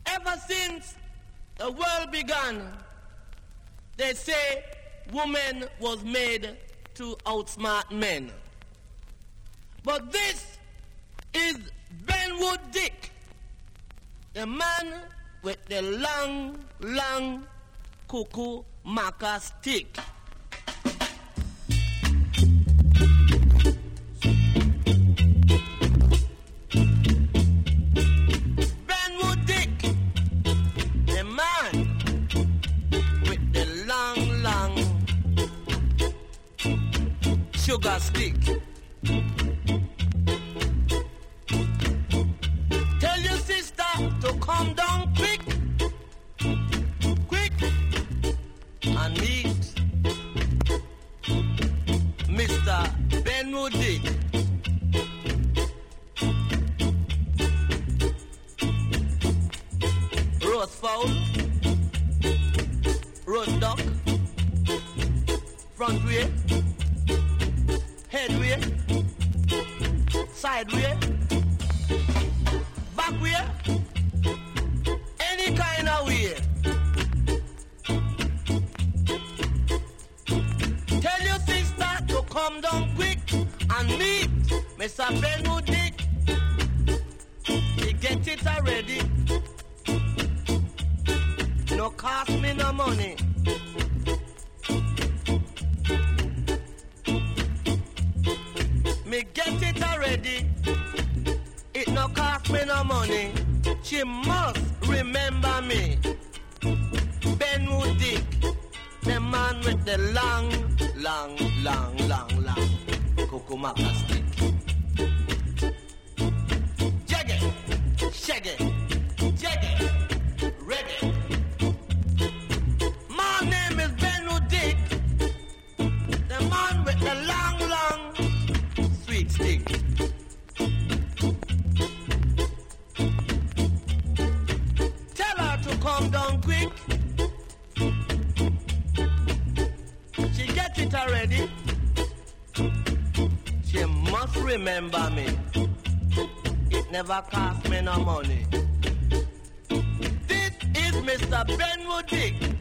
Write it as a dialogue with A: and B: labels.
A: Ever since the world began, they say woman was made to outsmart men. But this is Benwood Dick, the man with the long cuckoo maca stick. Benwood Dick, the man with the long sugar stick. Tell your sister to come down quick and meet Mr. Benwood Dick. Roast fowl, roast duck, front way, head way, side way, back way, any kind of way. Tell your sister to come down quick and meet Mr. Benwood Dick. He get it already. No cost me no money. Me get it already. It no cost me no money. She must remember me. Benwood Dick, the man with the long cucumaca stick. Jaggy, shaggy, jaggy, reggae. My name is Benwood Dick, the man with the long sweet stick. Tell her to come down quick. She get it already. She must remember me. It never cost me no money. This is Mr. Benwood Dick.